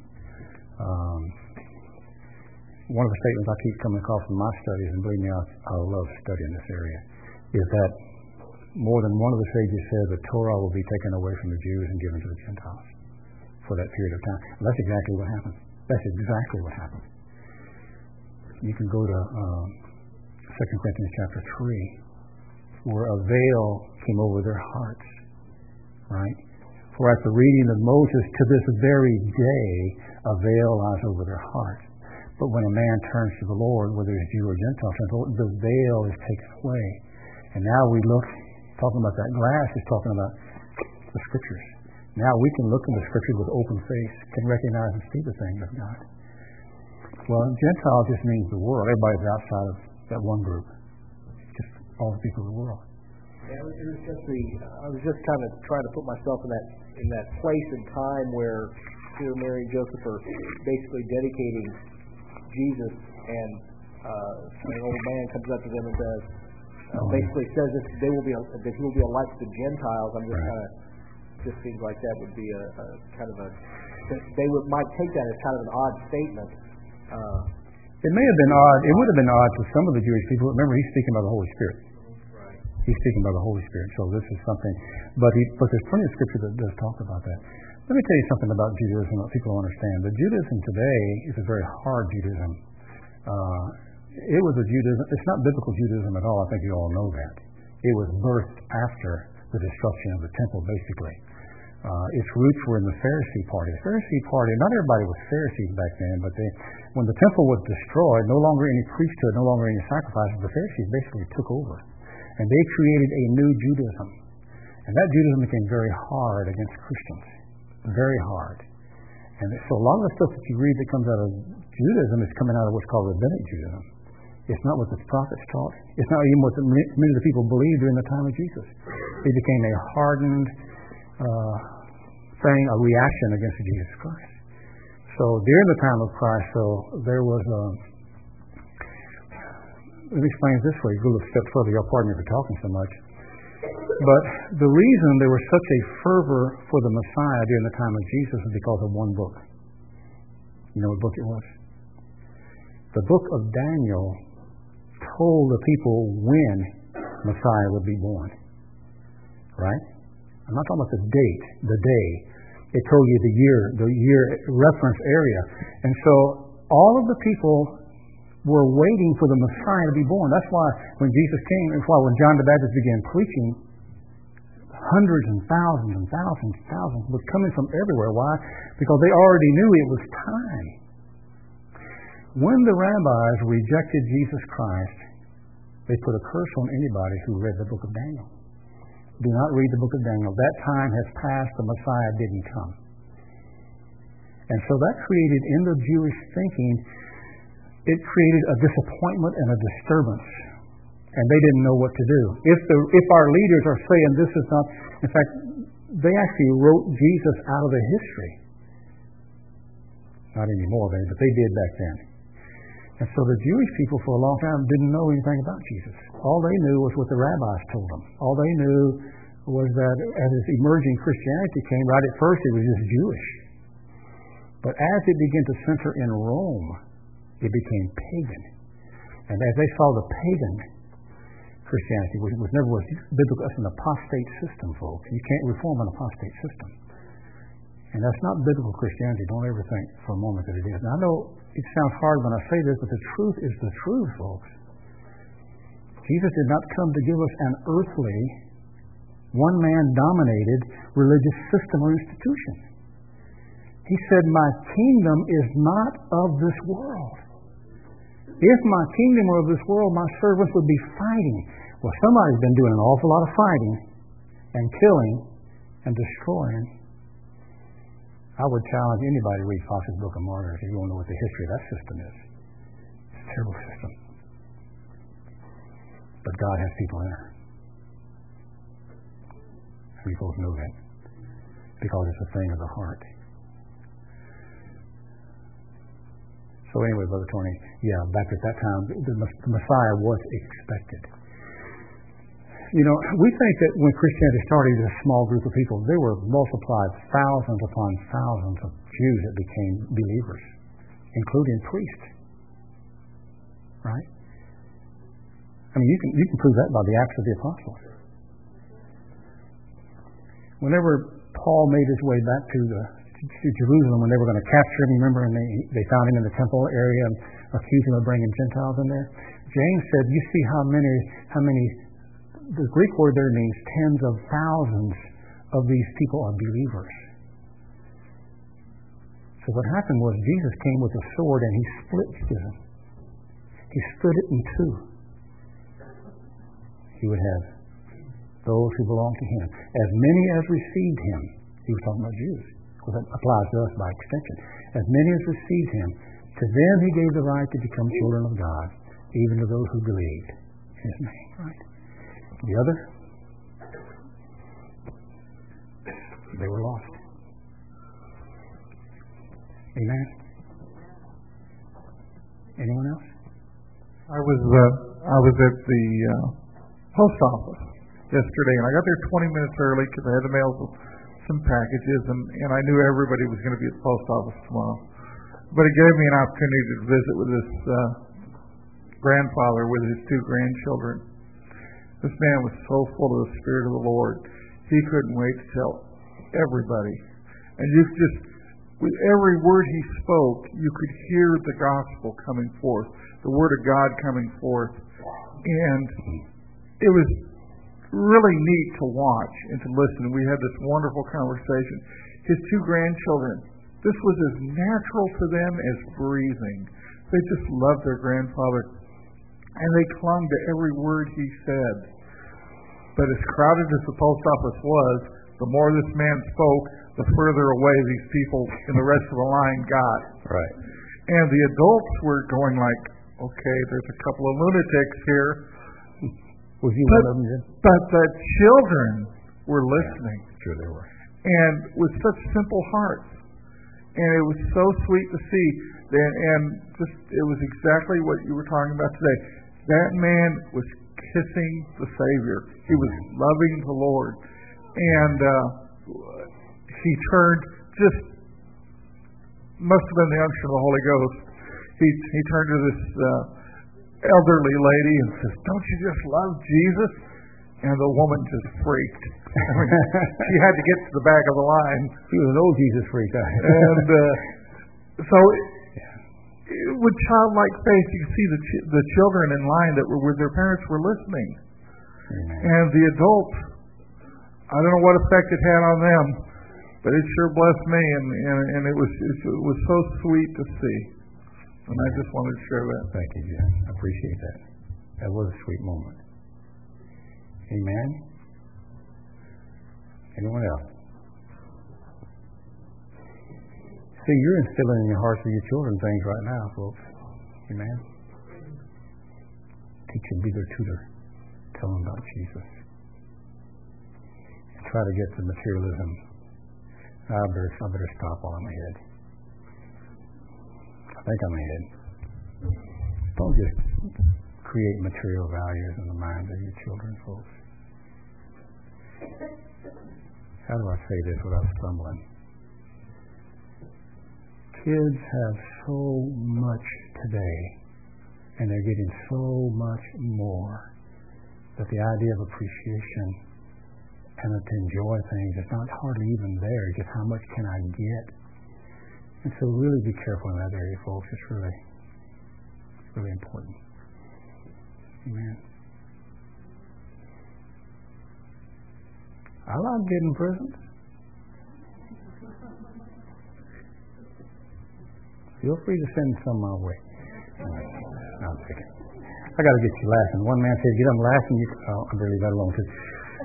One of the statements I keep coming across in my studies, and believe me, I love studying this area, is that more than one of the sages said the Torah will be taken away from the Jews and given to the Gentiles for that period of time. And that's exactly what happened. That's exactly what happened. You can go to 2 Corinthians chapter 3, where a veil came over their hearts, right? For at the reading of Moses, to this very day, a veil lies over their hearts. But when a man turns to the Lord, whether he's Jew or Gentile, the veil is taken away. And now we look, talking about that glass, is talking about the Scriptures. Now we can look in the Scriptures with open face, can recognize and see the things of God. Well, Gentile just means the world. Everybody's outside of that one group. Just all the people of the world. Yeah, I was just kind of trying to put myself in that place and time where Mary and Joseph are basically dedicating Jesus, and an old man comes up to them and says, basically says that he will be a light to the Gentiles. I'm just kind of, just seems like that would be a kind of a, might take that as kind of an odd statement. It may have been odd. It would have been odd to some of the Jewish people. Remember, he's speaking by the Holy Spirit. Right. He's speaking by the Holy Spirit. So this is something, but there's plenty of Scripture that does talk about that. Let me tell you something about Judaism that people don't understand. The Judaism today is a very hard Judaism. It was a Judaism, it's not biblical Judaism at all. I think you all know that. It was birthed after the destruction of the temple, basically. Its roots were in the Pharisee party. The Pharisee party, not everybody was Pharisees back then, but when the temple was destroyed, no longer any priesthood, no longer any sacrifices, the Pharisees basically took over. And they created a new Judaism. And that Judaism became very hard against Christians. Very hard. And so a lot of the stuff that you read that comes out of Judaism is coming out of what's called Rabbinic Judaism. It's not what the prophets taught. It's not even what many of the people believed during the time of Jesus. It became a hardened thing, a reaction against Jesus Christ. So during the time of Christ, there was let me explain it this way. Go a step further. Y'all pardon me for talking so much. But the reason there was such a fervor for the Messiah during the time of Jesus is because of one book. You know what book it was? The book of Daniel told the people when Messiah would be born. Right? I'm not talking about the date, the day. It told you the year reference area. And so all of the people were waiting for the Messiah to be born. That's why when Jesus came, that's why when John the Baptist began preaching, hundreds and thousands were coming from everywhere. Why? Because they already knew it was time. When the rabbis rejected Jesus Christ, they put a curse on anybody who read the book of Daniel. Do not read the book of Daniel. That time has passed. The Messiah didn't come. And so that created in the Jewish thinking, it created a disappointment and a disturbance. And they didn't know what to do. If our leaders are saying this is not, in fact, they actually wrote Jesus out of the history. Not anymore, but they did back then. And so the Jewish people for a long time didn't know anything about Jesus. All they knew was what the rabbis told them. All they knew was that as emerging Christianity came, right at first it was just Jewish. But as it began to center in Rome, it became pagan. And as they saw the pagan Christianity, which was never was biblical, that's an apostate system, folks. You can't reform an apostate system. And that's not biblical Christianity. Don't ever think for a moment that it is. Now, I know it sounds hard when I say this, but the truth is the truth, folks. Jesus did not come to give us an earthly, one-man-dominated religious system or institution. He said, my kingdom is not of this world. If my kingdom were of this world, my servants would be fighting. Well, somebody's been doing an awful lot of fighting and killing and destroying. I would challenge anybody to read Fox's Book of Martyrs if you want to know what the history of that system is. It's a terrible system. But God has people in it. We both know that. Because it's a thing of the heart. So anyway, Brother Tony, yeah, back at that time, the Messiah was expected. You know, we think that when Christianity started as a small group of people, there were multiplied thousands upon thousands of Jews that became believers, including priests. Right? I mean, you can prove that by the Acts of the Apostles. Whenever Paul made his way back to Jerusalem, when they were going to capture him, remember, and they found him in the temple area and accused him of bringing Gentiles in there. James said, "You see how many." The Greek word there means tens of thousands of these people are believers. So what happened was Jesus came with a sword and he split them. He split it in two. He would have those who belong to him. As many as received him, he was talking about Jews, because that applies to us by extension. As many as received him, to them he gave the right to become children of God, even to those who believed in his name. Right? The other, they were lost. Amen? Anyone else? I was at the post office yesterday, and I got there 20 minutes early because I had to mail some packages, and I knew everybody was going to be at the post office tomorrow. But it gave me an opportunity to visit with this grandfather with his two grandchildren. This man was so full of the Spirit of the Lord, he couldn't wait to tell everybody. And you just, with every word he spoke, you could hear the gospel coming forth, the Word of God coming forth. And it was really neat to watch and to listen. We had this wonderful conversation. His two grandchildren, this was as natural to them as breathing. They just loved their grandfather. And they clung to every word he said. But as crowded as the post office was, the more this man spoke, the further away these people in the rest of the line got. Right. And the adults were going like, okay, there's a couple of lunatics here. Was he one of them, Jim? But the children were listening. Yeah, sure they were. And with such simple hearts. And it was so sweet to see. And just it was exactly what you were talking about today. That man was kissing the Savior. He was loving the Lord. And he turned, just must have been the unction of the Holy Ghost. He turned to this elderly lady and says, "Don't you just love Jesus?" And the woman just freaked. I mean, she had to get to the back of the line. He was an old Jesus freak. And so, with childlike faith, you can see the children in line that were where their parents were listening. Amen. And the adults, I don't know what effect it had on them, but it sure blessed me, and it was so sweet to see. And I just wanted to share that. Thank you, Jim. I appreciate that. That was a sweet moment. Amen. Anyone else? See, you're instilling in your hearts of your children things right now, folks. Amen. Teach them, be their tutor. Tell them about Jesus. And try to get the materialism. I better stop while I'm ahead. I think I'm ahead. Don't just create material values in the minds of your children, folks. How do I say this without stumbling? Kids have so much today, and they're getting so much more, that the idea of appreciation and to enjoy things is not hardly even there. Just how much can I get? And so really be careful in that area, folks. It's really important. Amen. I like getting presents. Feel free to send some my way. No, I'm kidding. I got to get you laughing. One man said, "Get them laughing." I barely got along too.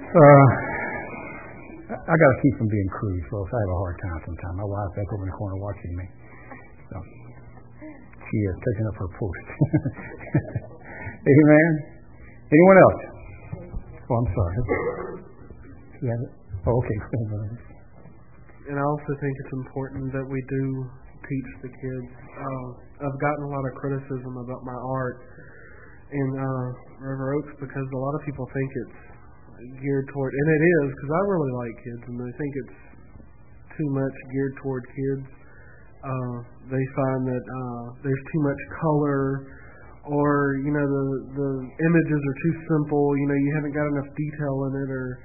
I got to keep from being crude, folks. I have a hard time sometimes. My wife's back over in the corner watching me. So she is taking up her post. Amen. Anyone else? Oh, I'm sorry. You have it? Oh, okay. And I also think it's important that we do teach the kids. I've gotten a lot of criticism about my art in River Oaks because a lot of people think it's geared toward, and it is, because I really like kids, and they think it's too much geared toward kids. They find that there's too much color, or the images are too simple. You haven't got enough detail in it, or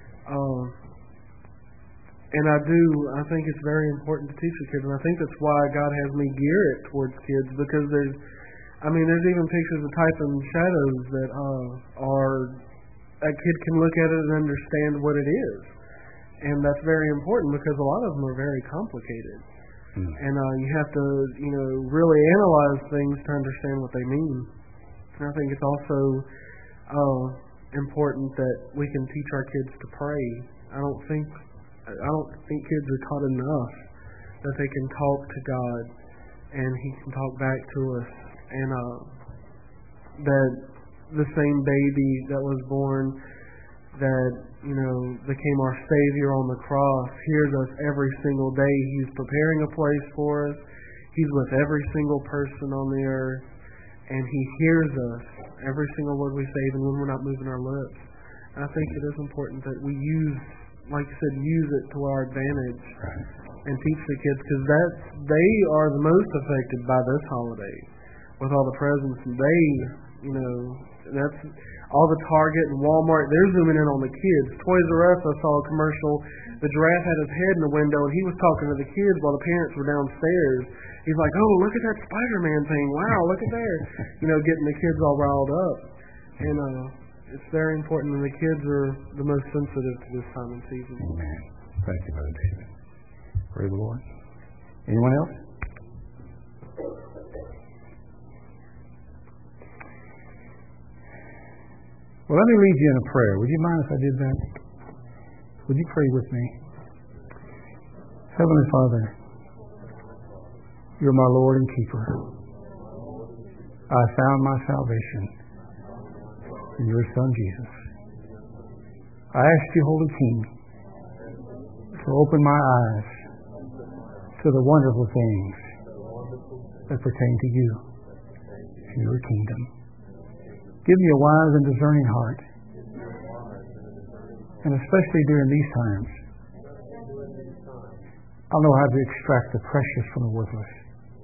and I think it's very important to teach the kids, and I think that's why God has me gear it towards kids, because there's even pictures of type and shadows that are, a kid can look at it and understand what it is, and that's very important because a lot of them are very complicated, and you have to really analyze things to understand what they mean. And I think it's also important that we can teach our kids to pray. I don't think kids are taught enough that they can talk to God and He can talk back to us, and that the same baby that was born, that became our Savior on the cross, hears us every single day. He's preparing a place for us. He's with every single person on the earth, and He hears us every single word we say, even when we're not moving our lips. And I think it is important that we use it to our advantage and teach the kids, because they are the most affected by this holiday with all the presents, and that's all the Target and Walmart, they're zooming in on the kids. Toys R Us, I saw a commercial, the giraffe had his head in the window and he was talking to the kids while the parents were downstairs. He's like, "Oh, look at that Spider-Man thing, wow, look at there," getting the kids all riled up. And it's very important, and the kids are the most sensitive to this time and season. Amen. Thank you, Brother David. Praise the Lord. Anyone else? Well, let me lead you in a prayer. Would you mind if I did that? Would you pray with me? Heavenly Father, You're my Lord and Keeper. I found my salvation in Your Son, Jesus. I ask You, Holy King, to open my eyes to the wonderful things that pertain to You and Your kingdom. Give me a wise and discerning heart. And especially during these times, I'll know how to extract the precious from the worthless.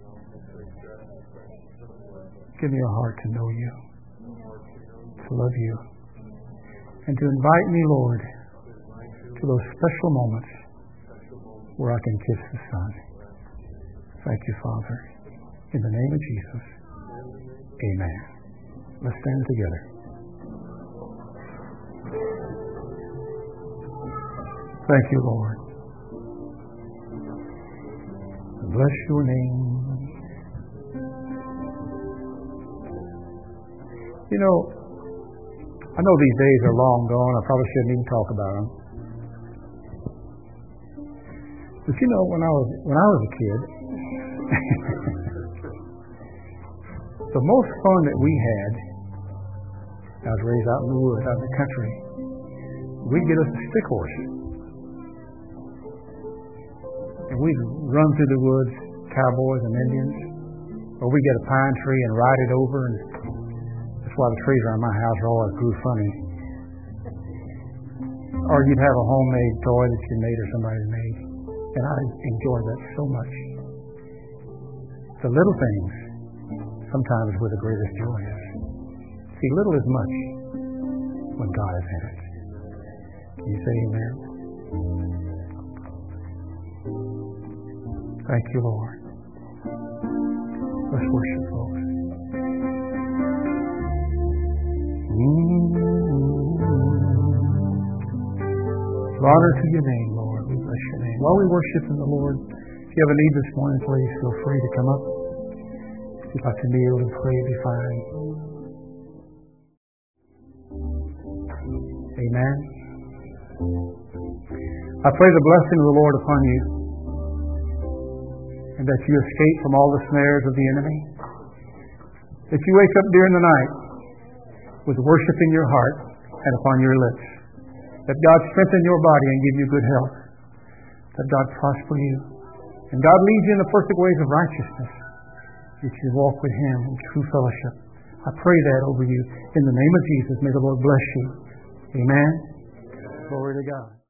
Give me a heart to know you, to love you, and to invite me, Lord, to those special moments where I can kiss the Son. Thank you, Father. In the name of Jesus, amen. Let's stand together. Thank you, Lord. Bless your name. You know, I know these days are long gone. I probably shouldn't even talk about them. But you know, when I was a kid, the most fun that we had, I was raised out in the woods, out in the country, we'd get us a stick horse. And we'd run through the woods, cowboys and Indians, or we'd get a pine tree and ride it over, and that's why the trees around my house always grew funny. Or you'd have a homemade toy that you made or somebody made. And I enjoy that so much. The little things sometimes where the greatest joy is. See, little is much when God is in it. Can you say amen? Thank you, Lord. Let's worship, folks. Honor to your name, Lord. We bless your name. While we worship in the Lord, if you have a need this morning, please feel free to come up. If you'd like to kneel and pray, be fine. Amen. I pray the blessing of the Lord upon you, and that you escape from all the snares of the enemy. That you wake up during the night with worship in your heart and upon your lips. That God strengthen your body and give you good health. That God prosper you. And God lead you in the perfect ways of righteousness. That you walk with Him in true fellowship. I pray that over you. In the name of Jesus, may the Lord bless you. Amen. Glory to God.